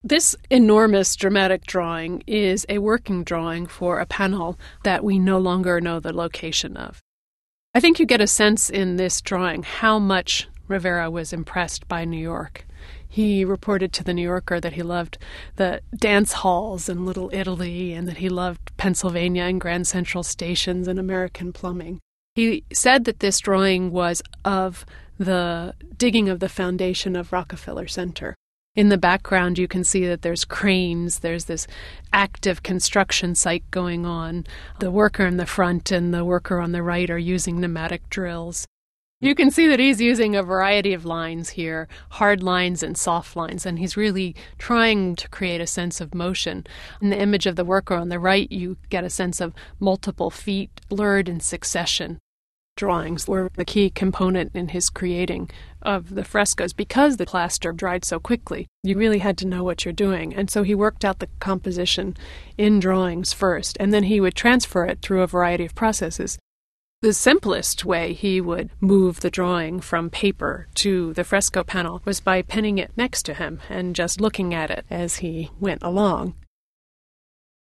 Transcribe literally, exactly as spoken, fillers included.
This enormous dramatic drawing is a working drawing for a panel that we no longer know the location of. I think you get a sense in this drawing how much Rivera was impressed by New York. He reported to the New Yorker that he loved the dance halls in Little Italy and that he loved Pennsylvania and Grand Central stations and American plumbing. He said that this drawing was of the digging of the foundation of Rockefeller Center. In the background, you can see that there's cranes, there's this active construction site going on. The worker in the front and the worker on the right are using pneumatic drills. You can see that he's using a variety of lines here, hard lines and soft lines, and he's really trying to create a sense of motion. In the image of the worker on the right, you get a sense of multiple feet blurred in succession. Drawings were the key component in his creating of the frescoes because the plaster dried so quickly. You really had to know what you're doing, and so he worked out the composition in drawings first, and then he would transfer it through a variety of processes. The simplest way he would move the drawing from paper to the fresco panel was by pinning it next to him and just looking at it as he went along.